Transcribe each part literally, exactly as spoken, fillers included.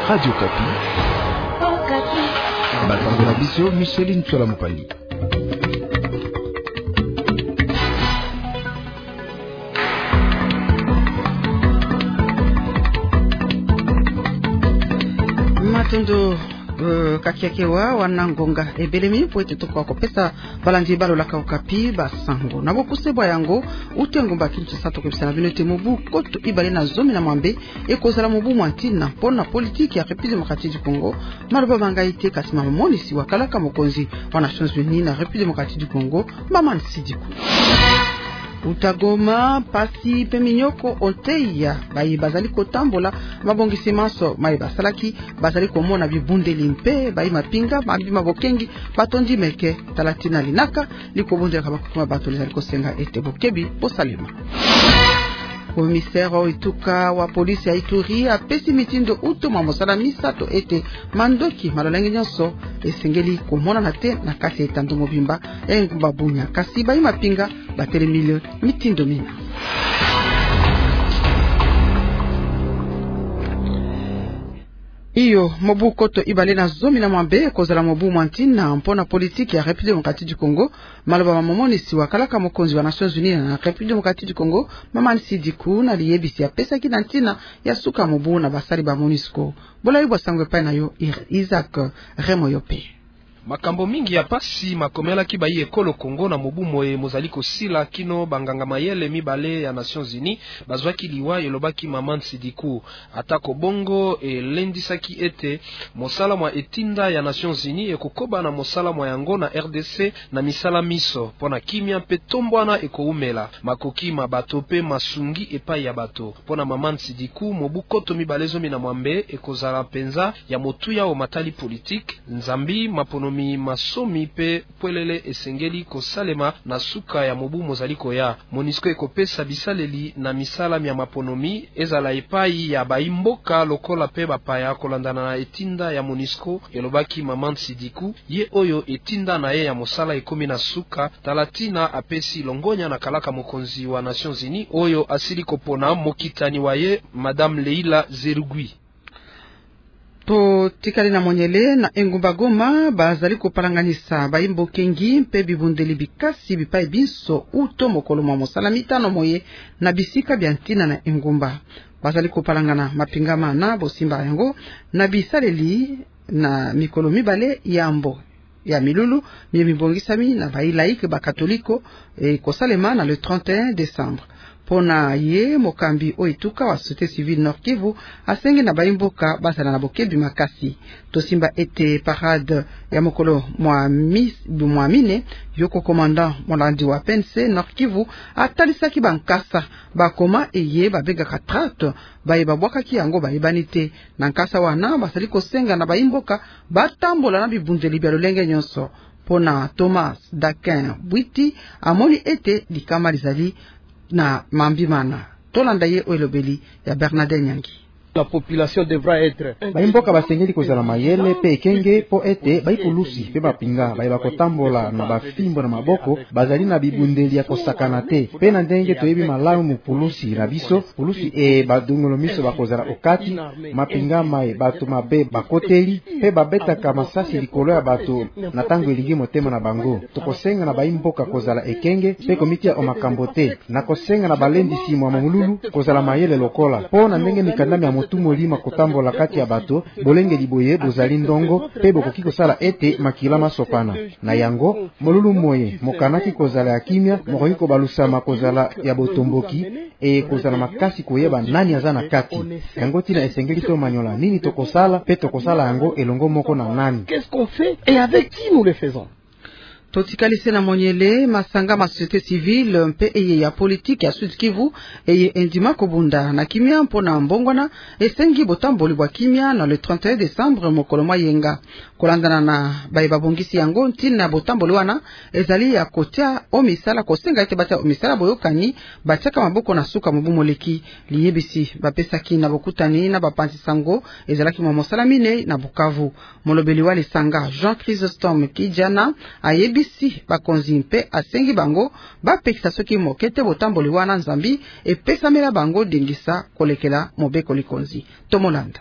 Radio Kapi. Oh, Kapi. Batango na biso Micheline Tsola Mopani. Matondo Uh, kakiakewa wanangonga ebelemi poete tokwa kopesa balandi balola Okapi basango nabo kusebwa yango utengomba kintu sato kopesa bino te mobu koto ibale na zomi na mwambe ekozala mobu mwantina pona politiki ya République démocratique du Congo maroba bangaite kasima monisi wakalaka mokonzi wa Nations Unies na République démocratique du Congo Maman Sidiku Utagoma pasi peminyoko oteya bayi bazali kotambola mabongisi maso mai basalaki bazali komona bibundeli mpe bayi mapinga mabi mabokengi batondi meke talatina linaka likobundela kabakuma bato lizali kosenga ete bokebi posalima. Commissaire Oituka wa polisi ya Ituri apesi mitindo utuma mosala misato ete mandoki malolangi nyonso esengeli komona na te na kasi etando mobimba engumba bunya kasi bayi mapinga batelemile mitindo mina. Iyo mobu koto ibale na zomi na mwambe kozala mobu mwantina mpona politiki ya République démocratique du Congo maloba mamomoni si wakalaka mokonzi wa Nations Unies na République démocratique du Congo Maman Sidiku na liyebisi ya pesa kinantina ya suka mobu na basali ba MONUSCO bola yibwa sangwe pa na yo Isaac Remoyope. Makambo mingi ya pasi makomela ki bayi ekolo Kongo na mobu moye mozaliko sila kino banganga mayele mibale ya Nations Unies bazwaki liwa elobaki Maman Sidiku atako bongo e lendisaki ete mosala mwa etinda ya Nations Unies ekokoba na mosala mwa yango na R D C na misala miso pona kimia pe tombwana ekoumela makoki mabato pe masungi epai ya bato pona Maman Sidiku mobu koto mibalezo mina mwambe ekozala penza ya motuya o matali politique nzambi mapono mi masomi pe pwelele esengeli kosalema na suka ya mobu mozaliko ya MONUSCO ekopesa bisaleli na misala mya maponomi ezala epai ya baimboka lokola pe bapaya kolandana na etinda ya MONUSCO elobaki Maman Sidiku ye oyo etinda na ye ya mosala ekomi na suka talatina apesi longonya na kalaka mokonzi wa Nations Unies oyo asili kopona mokitani wa ye Madame Leila Zerugui. To tikali na monyele na engumba Goma bazali kopalanganisa bayimbo kengi mpe bibundeli bikasi bipai binso uto mokolo mwa mosala mitano moye na bisika biantina na engumba bazali kopalangana mapingama na bosimba yango na bisaleli na mikolo mibale yambo ya milulu mie mibongisami na bailaike bakatoliko e kosalema na le trente et un décembre. Pona ye mokambi Oituka wa société civile Nord Kivu asenge na baimboka basala na bokebi makasi tosimba ete parade ya mokolo mwa mis mwa mine yoko commandant molandi wa P N C Nord Kivu atalisaki bankasa bakoma eye babega katrat baye babwakaki yango bayibanite na nkasa wana basali kosenga na baimboka batambola na bibundeli bya lolenge nyonso pona Thomas Dakin Bwiti amoni ete likama lizali na mambimana tolanda ye oelobeli ya Bernardin Nyangi. La population devra être baimboka basengeli kozala mayele pe ekenge po ete baipulusi pe bapinga baye bakotambola na bafimbo na maboko bazali na bibundeli ya kosakana te pe na ndenge toyebi malamu mu pulusi na biso pulusi e badungolo miso bakozala okati mapinga mai bato mabe bakoteli pe babetaka masasi likolo ya bato na tango elingi motema na bango tokosenga na baimboka kozala ekenge pe komiti ya omakambo te na kosenga na balendisi mwa mamululu kozala mayele lokola po na ndenge mikandami ya motumo lima kotambola kati ya bato bolenge liboye bozali ndongo pe bokoki kosala ete makila masopana na yango molulu moye mokanaki kozala ya kimia mokoki kobalusama kozala ya botomboki e kozala makasi koyeba nani aza na kati yango tina esengeli to manyola nini tokosala pe tokosala yango elongo moko na nani. Qu'est-ce qu'on fait et avec qui nous le faisons? Totikalise na monyele masanga ma société civile mpe eye ya politique ya Sud Kivu eye endima kobunda na kimia mpona mbongwana esengi botamboli bwa kimia na le trente et un décembre mokolo mwa yenga kolandana na baye babongisi yango ntina botamboli wana ezali ya kotia omisala kosenga ete batia omisala boyokani batiaka maboko na suka mobu moleki liyebisi bapesaki na bokutani na bapanzi sango ezalaki mwa mosala mine na Bukavu molobeli wa lisanga Jean Chrysostome Kijana ayebi si bakonzi mpe asengi bango bapekisa soki mokete botamboli wana nzambi epesamela bango dingisa kolekela mobeko likonzi tomolanda.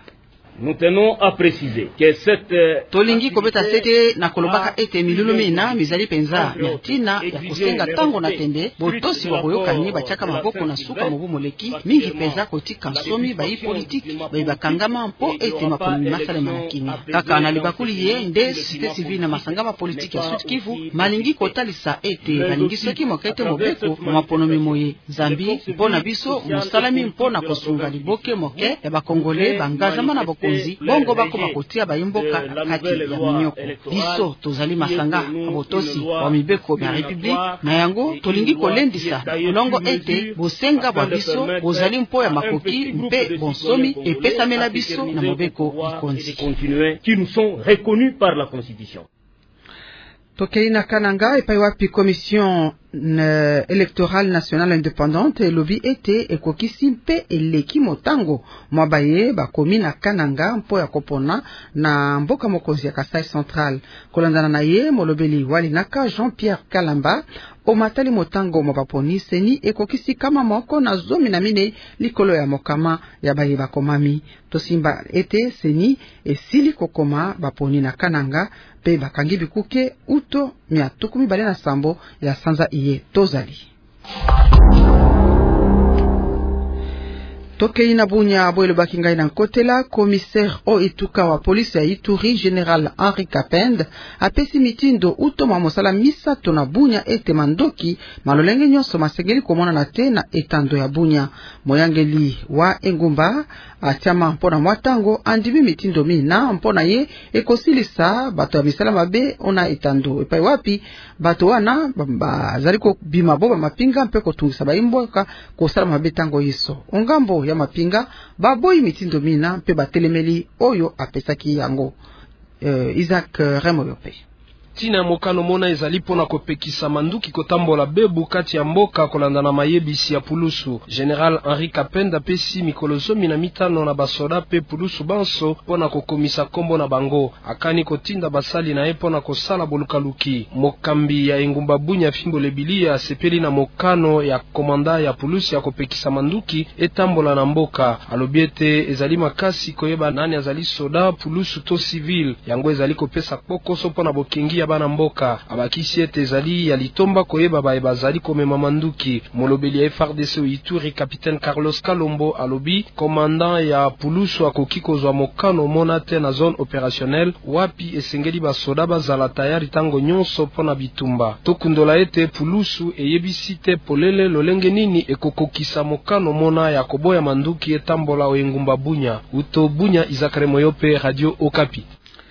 Nous tenons à préciser que cette tolingi kobeta sete na kolobaka ete milulu mina mizali penza miatina ya kosenga tango na tende botosi wa boyokani bachaka maboko na suka mobu moleki mingi penza kotika nsomi bayi politiki bayi bakangama mpo ete makomi masale manakini kaka na libakuli ye nde site civile na masangama politiki ya Sud Kivu malingi kotalisa ete balingi soki mokete mobeko maponomi moye zambi mpona biso musalami mpona kosunga liboke moke ya bakongole bangazama na boko bongo bako makotia bayimboka kati ya minyoko biso tozali masanga abotosi wa mibeko ya republique na yango tolingi kolendisa longo ete bosenga bwa biso bozali mpo ya makoki mpe bonsomi epesamela biso na mobeko ikonzi qui nous sont reconnus par la constitution. Tokei na Kananga epai wapi commission euh, électorale nationale indépendante elobi ete ekokisi mpe eleki motango mwabaye bakomi na Kananga mpo ya kopona na mboka mokonzi ya Kasai Central. Kolandana na ye molobeli walinaka Jean-Pierre Kalamba omatali motango mabaponi seni ekokisi kama moko na zomi na mine likolo ya mokama ya baye bakomami. Tosimba ete seni esili kokoma baponi na Kananga pe bakangi bikuke uto mia tukumi bale na sambo ya sanza iye tozali. Tokei na Bunya boelo bakingai na Nkotela, commissaire o ituka wa polisi ya Ituri General Henri Kapend apesi mitindo uto mwa mosala misato na Bunya ete mandoki malolenge nyonso masegeli komona na te na etando ya Bunya. Moyangeli wa Engumba atiama mpona mwatango andibi mitindo mina mpona ye ekosilisa bato ya misala mabe ona etando epai wapi bato wana bazali ko bima boba mapinga mpe kotungisa baimboka kosala mabe tango yiso ongambo ya mapinga baboyi mitindo mina mpe batelemeli oyo apesaki yango. uh, Isaac Remoyope tina mokano mona ezali pona kopekisa manduki kotambola bebu kati ya mboka kolanda na mayebisi ya pulusu. General Henri Kapenda pesi mikolo zomi na mitano na basoda pe pulusu banso pona kokomisa kombo na bango akani kotinda basali na ye pona kosala bolukaluki. Mokambi ya Engumba Bunya Fimbo Lebilia sepeli na mokano ya komanda ya pulusu ya kopekisa manduki etambola na mboka. Alobiete ezali makasi koyeba nani azali soda pulusu to civil yango ezali kopesa kokoso pona bokengi ya bana mboka abakisi ete ezali ya litomba koyeba baye bazali komema manduki. Molobeli ya F R D C Ituri Capitaine Carlos Kalombo alobi commandant ya pulusu akoki kozwa mokano mona te na zone opérationnelle wapi esengeli basoda bazala tayari tango nyonso pona bitumba. Tokundola ete pulusu eyebisi te polele lolenge nini ekokokisa mokano mona ya koboya manduki etambola o Engumba Bunya. Uto Bunya, Isaac Moyope, Radio Okapi.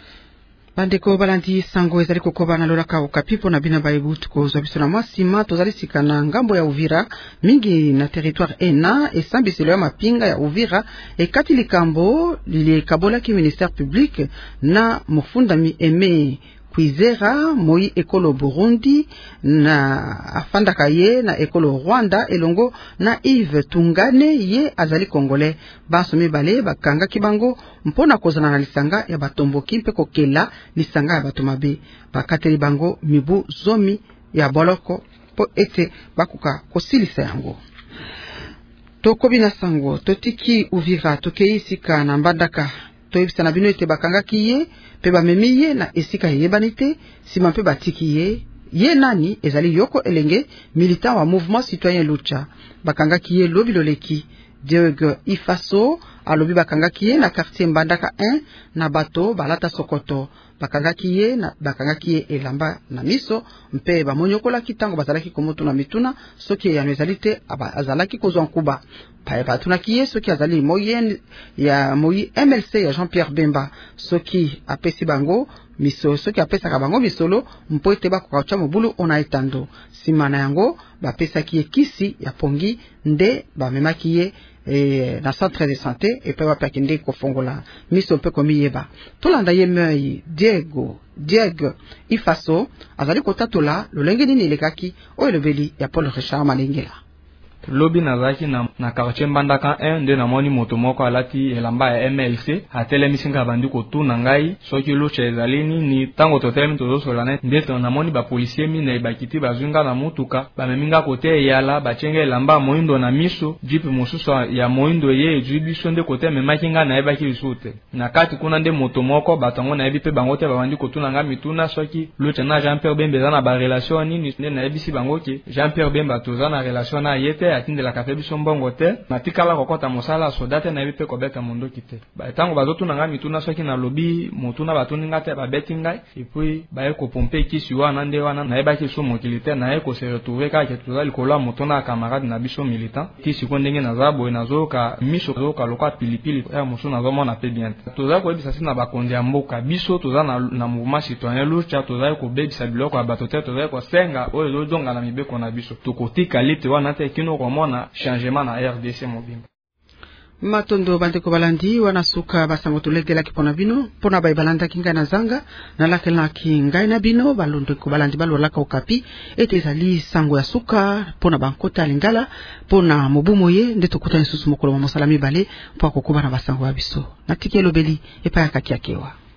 Bandeko balandi sango ezali kokoba na lolaka Okapi pona bina baibutu kozwa biso na mwasima tozali sikana ngambo ya Uvira mingi na territoire ena esambiselo ya mapinga ya Uvira ekati likambo lilikabolaki ministère public na mufundami Aimé Kwizera moi ekolo Burundi na afandaka ye na ekolo Rwanda elongo na Yves Tungane ye azali Congolais baso mibale bakanga kibango mpona kozana na lisanga ya batomboki mpe kokela lisanga ya bato mabe bakateli bango mibu zomi ya boloko po ete bakuka kosilisa yango. Tokobina sango totiki Uvira tokeisika na mbandaka toyebisa na bino ete bakangaki ye pe bamemi ye na esika yebani te sima mpe batiki ye ye nani ezali Yoko Elenge militant wa mouvement citoyen Lucha bakangaki ye lobi loleki. Diego Ifaso alobi bakangaki ye na quartier Mbandaka un na bato balata Sokoto bakangaki ye na bakangaki ye elamba na miso mpe bamonyokola kitango bazalaki komoto na mituna soki ya nezalite azalaki kozwa nkuba pa batunaki ye soki azali moyen ya moyi M L C ya Jean-Pierre Bemba soki apesi bango miso soki apesaka bango misolo mpo ete bakoka mobulu ona etando simana yango bapesaki ye kisi ya pongi nde bamemaki ye e, na centre de santé epe bapaki nde kofongola miso mpe komiyeba tolanda ye mei Diego Diego Ifaso azali kotatola lolenge nini elekaki oyo lobeli ya Paul Richard Malengela. lobi nazaki na na quartier Mbandaka un nde namoni moto moko alati elamba ya M L C atelemi singa bandi kotuna ngai soki lucha ezalini ni tango totelemi tozosolana nde namoni ba policier mine bakiti bazunga na mutuka bameminga kote yala bachenga elamba moindo na miso jipe mosusu ya moindo ye ejubiso nde kote memakinga na ebaki bisute na kati kuna nde moto moko batango na ebi pe bango te bandi kotuna nga mituna soki lucha na Jean Pierre Bemba za na ba relation nini nde na ebisi bango ke Jean Pierre Bemba toza na relation na yete atindela kafe biso mbongo te natikala kokota mosala sodate na ebi pe kobeta mondo kite ba tango bazotuna nga mituna soki na lobi motuna batuninga te babeti ngai et puis ba ko pomper kisi wana nde wana na ebaki so mokilite na eko se retrouver ka ke toza likolo motona camarade na biso militant kisi ko ndenge na zabo na zoka miso zoka lokwa pilipili ya muso na zomo na pe bien toza ko ebisa sina bakonde ya mboka biso toza na na mouvement citoyen lucha toza ko bebisa biloko ya batote toza ko senga oyo zonga na mibeko na biso tokotika lite wana te kino komona changement na R D C mobimba matondo bandeko balandi wana suka basango tolegela kipona bino pona bai balanda kinga na zanga na lakela kinga na bino balondo ko balandi balola ka okapi ete zali sango ya suka pona bankota lingala pona mobumoye nde tokuta nsusu mokolo mo salami bale po akokuba na basango ya biso natikelo beli epa ya kakiakewa